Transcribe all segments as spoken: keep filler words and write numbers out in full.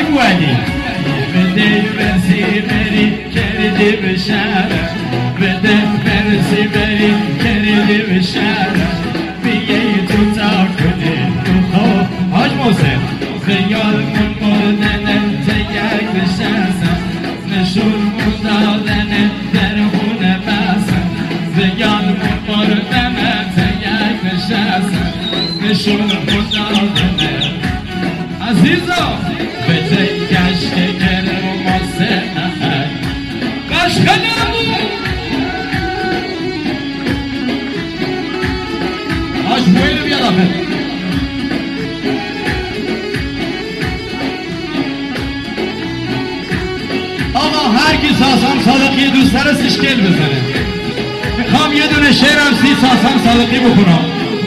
ولی بده برسی بری کردی به شهرم بده برسی بری کردی به شهرم بیایی تو تا کنی تو خواه حاج محسن خیال من مردنه تیک بشستم نشون من دادنه در خونه بستم خیال من مردنه تیک بشستم نشون من دادنه عزیزا به جای گشت گرم و ماسه نخد قشق نمون آج بویلو بیاد آفه آقا هر کی ساسام صادقی دوست داره سشکل بزنه میخوام یه دونه شعرم سی ساسام صادقی بکنم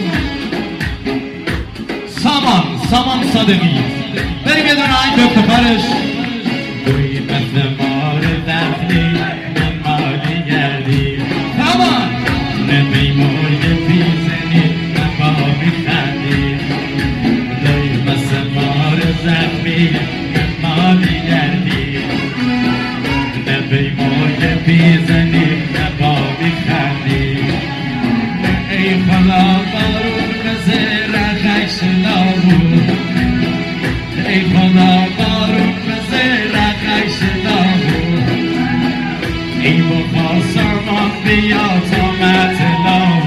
سامان سامان صادقی بریم یه دونه آهنگ به افتخارش توی مثل مار دفنی من مالی گردی سامان نمیموی پیزنی من با میخندی توی مثل مار زخمی من مالی گردی نمیموی پیزنی من با میخندی ای خدا بارون مثل رخش لابود ای خدا بارون مثل رخش لابود ای بخار سامان بیا تا مطلع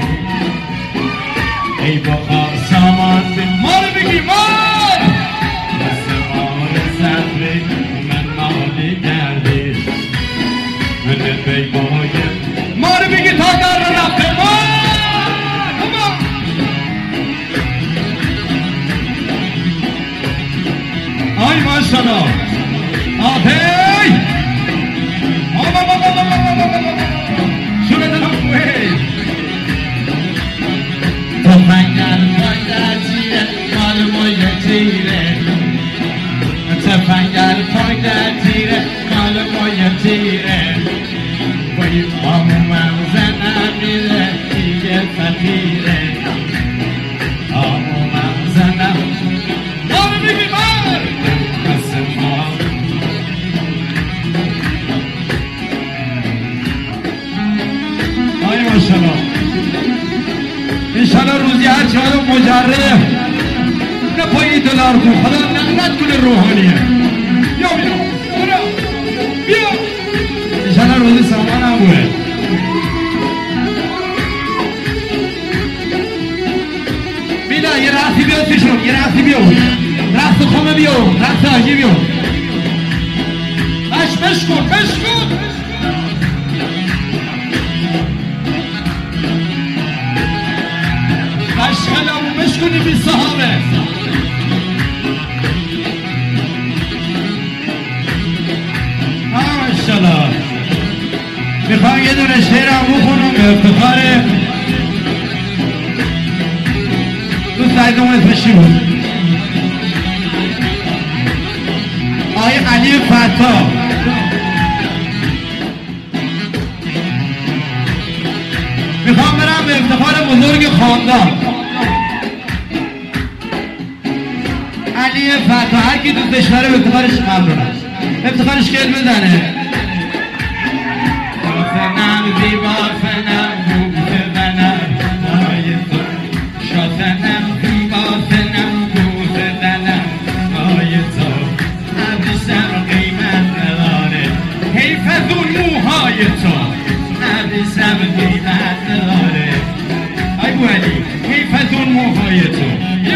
ای بخار سامان بیا مار بگی مار مثل مار زفری من مالی گردی من بیمای مار بگی تا در رو رفته مار آی ماشالله آپی آبا بابا بابا بابا شونه دلم کوهی تو فنگر پایده تیره مال مایه تیره تو فنگر پایده تیره مال مایه تیره بایی آمومم زنم میره دیگه فقیره آمومم زنم مارو بگی مار آی ماشالله انشالله روزی هر چهارم مجرد نه پایی دلار کن خدا نعمت کنه روحانیه بیا بیا برو بیا انشالله روزی سامان هم بوده بیلا یه رفتی بیاد پیشون یه رفتی بیاد رفت خمه بیاد رفت آجی بیاد بش بش کن بش کن خلامو مشکنی بی صحابه ماشالله میخوام یه دونه شعرم بخونم به افتخار دوست دایدم اسمش چی بود آقای علی فتا میخوام برم به افتخار بزرگ خاندان علی فتا هر کی دوستش داره به افتخارش ممنونم افتخارش کل بزنه شاتنم زیبا فنم بوت بنم آی تو شاتنم زیبا فنم بوت بنم آی تو عبیسم قیمت نداره حیف از اون موهای تو عبیسم قیمت نداره ای بو علی حیف از اون موهای تو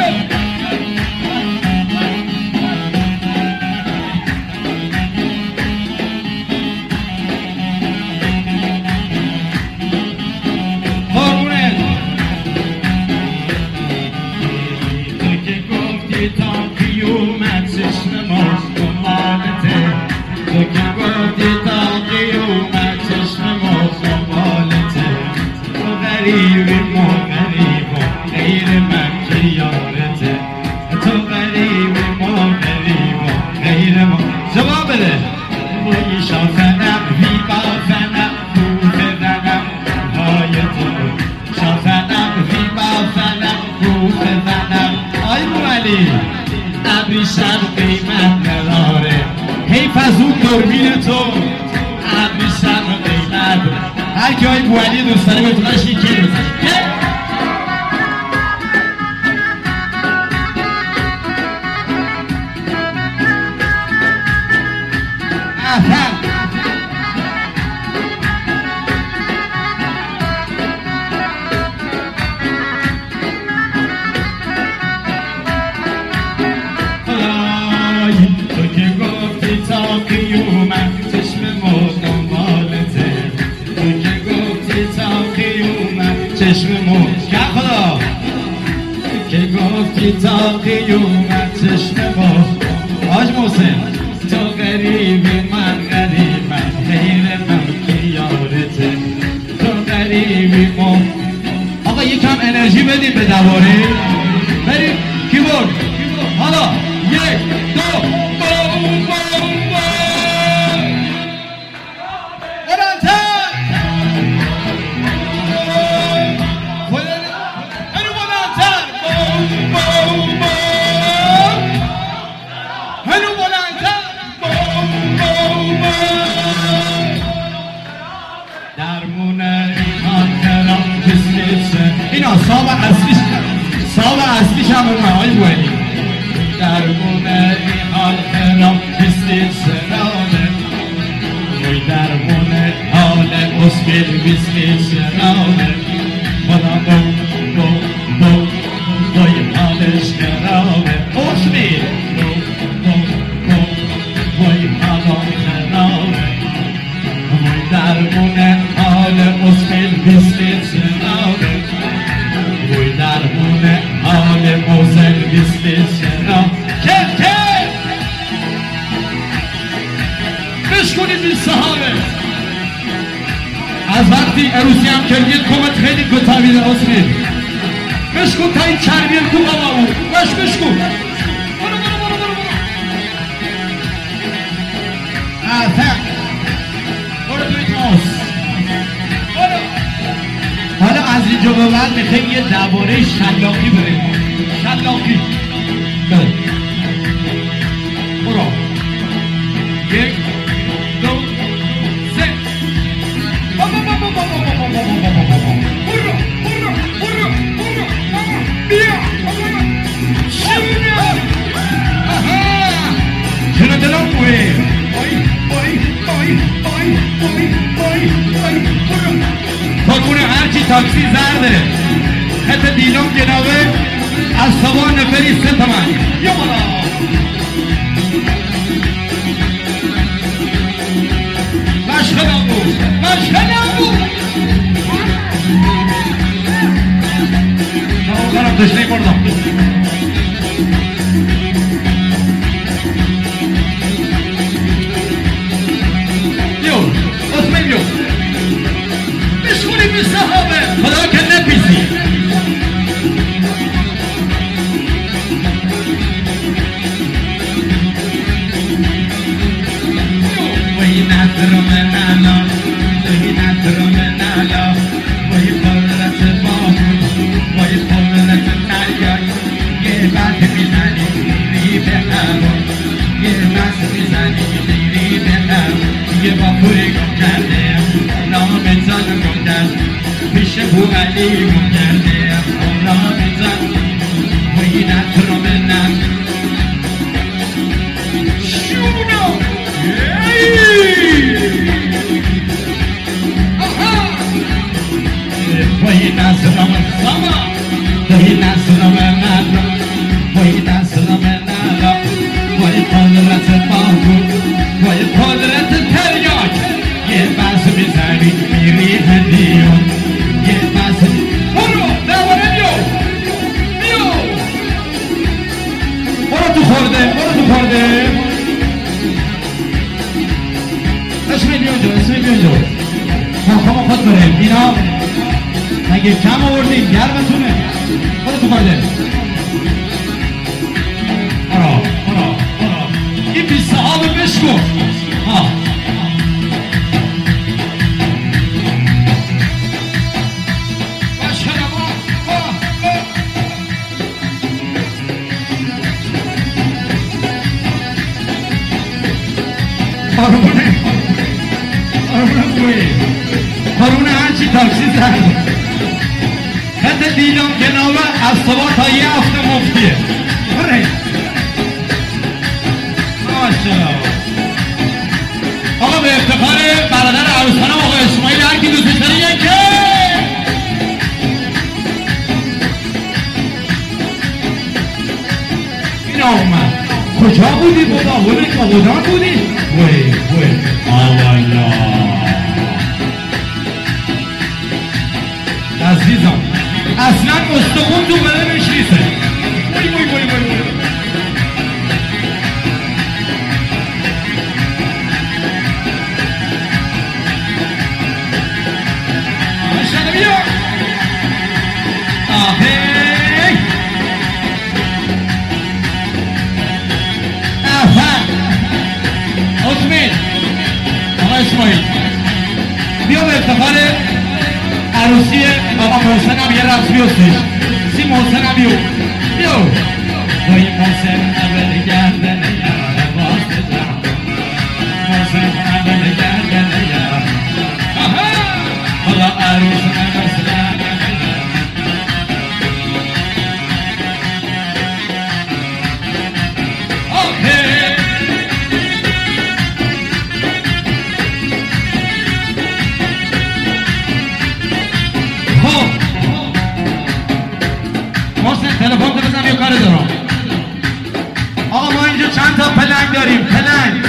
تا قیومت چشم ماست دنبالته تو که گفتی تا قیومت چشم ماست دنبالته تو غریبی ما غریبا غیر من که یارته تو غریبی ما غریبا غیر ما جواب بده بایی شاخنم بی بافنم بوت زنم های تو شاخنم بی بافنم بوت زنم آی بو علی ابریشم قیمت نداره دوربین تو ابریشم و قیمت هر کی های بوالی دوست داره بتونه شیکی بزن چشم موج که خدا که گفتی تا قیومت چشم موج آج محسن تو غریبی من غریبم غیر من که یارته تو غریبی من آقا یکم انرژی بدیم به دواره بریم کیبورد حالا یک دو بوم بوم بوم اینا ساب اصلیش ساب اصلیش هم اون های بوینی درمونه این حال خرام بستی سرامه وی درمونه حال اسکیل بستی سرامه خدا بو بو بو وی حالش خرامه اسکیل بو بو بو وی حالم خرامه وی درمونه حال اسکیل بستی سرامه وی درمونه حال موزل بستی سرامه کف کف بشکنید این صحابه از وقتی عروسی هم کردید کمت خیلی گتاویده اسمید بشکن تا این چربی کو بابا بود باش بشکن برو برو برو برو برو برو توی تاس حالا از اینجا به بعد میخوایم یه درباره شلاقی بریم شلاقی بریم برو یک دو سه بابا بابا بابا بابا بابا بابا برو برو برو برو بیا شیرینه آها چرا دلم بوی بای بای بای بای بای بای بای برو تا کنه هرچی تاکسی زرده خط دیلم جنابه از سوار نفری سه تومن یا بالا مشخدم بود مشخدم بود آقارم تشنه بردم بیو اسمه بیو بشکونی بی صحابه خدا که نپیسی وی نظر من علا وی نظر من علا وی قدرت بامون وی قدرت نریای یه بحث میزنی میری به هوا یه بحث میزنی میری به هوا یه باپوری گم کرده نام زن گم کرد پیش بو علی گم کرده نام زن وی نظر من علا شونو وی نظرم سما وی نظرم نالا وی نظرم نالا وی قدرت باهو وی قدرت تریاک یه بس میزنی میری هدیون یه بس برو دواره بیو بیو برو تو خورده برو تو خورده اسمی بیونجا اسمی بیونجا خواهم خود بریم اینا مگه کم آوردیم گرمتونه برو تو خورده برو برو برو این بی صحابه بشکن ها قربونه قربونه بوی قربونه هرچی تاکسی زد خط دیدم جنابه از صبح تا یه هفته مفتیه بره ماشاءالله آقا به افتخار برادر عروس خانم آقا اسماعیل هر کی دوستش داره یکه این آمد کجا بودی بودا؟ بودی که بودا بودی؟ وی وی آوالا عزیزم اصلا استخون تو بدنش نیسته وی وی وی وی وی ماشاءالله بیا آهی اسماعیل آقا اسماعیل بیا به افتخار عروسی آقا محسن هم یه رقص بیستش سی محسن هم بیو بیو وای محسن اول گردن یار واسه دم محسن اول گردن یار حالا عروس نمسلم تلفن تو بزن یه کار دارم آقا ما اینجا چند تا پلنگ داریم پلنگ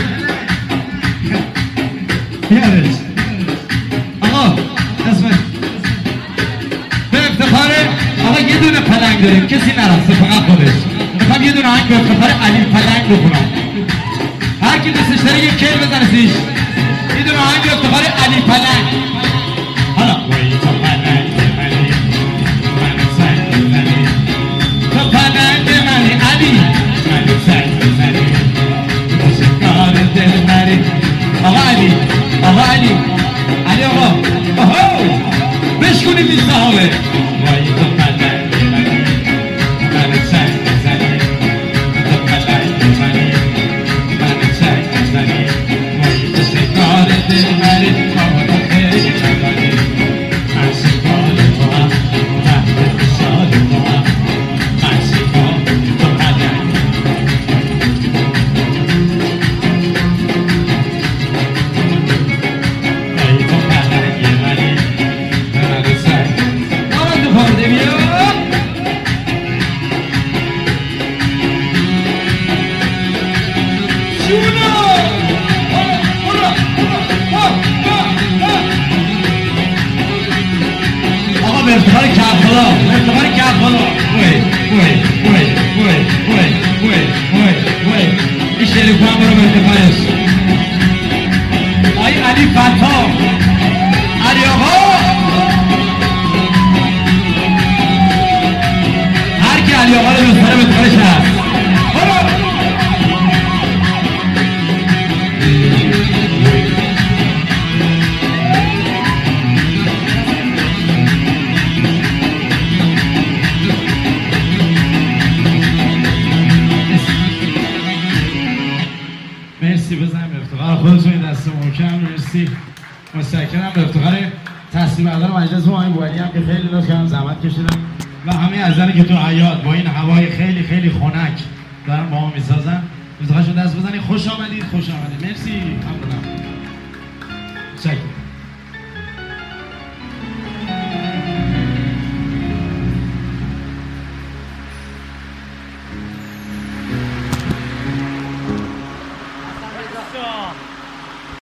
بیارش آقا اسمش به افتخار آقا یه دونه پلنگ داریم کسی نرفته فقط خودش میخوام یه دونه آهنگ به افتخار علی پلنگ بخونم هر کی دوستش داره یه کیل بزنه سیش یه دونه آهنگ به افتخار علی پلنگ حالا وای تو پلنگ منی منو سنگ بزنی تو پلنگ منی علی منو سنگ بزنی شکار دل مری آقا علی آقا علی علی آقا آهو بشکنید این صحابه وای تو پلنگ منی منو سنگ بزنی تو پلنگ منی منو سنگ بزنی وای تو شکار دل مری آقا تو خیلی چندانی من شکار تو هم تحت فشار تو هم من شکار تو پلنگ ای تو پلنگ منی منو سنگ آقا تو پرده بیا شونو آقا به افتخار کربلا به افتخار کربلا وی وی وی وی وی وی وی وی این شعری کنم برو به افتخارش آی علی فتا علی آقا هر کی علی آقا رو دوست داره به افتخارش هست برو مرسی بزنیم به افتخار خودتون این دست محکم مرسی متشکرم به افتخار تصمیم بردار مجلس آقای بوعلی هم که خیلی لطف کردن زحمت کشیدن و همه عزیزانی که تو حیاط با این هوای خیلی خیلی خنک دارن با ما میسازن افتخارشون دست بزنید خوش آمدید خوش آمدید مرسی ممنونم متشکرم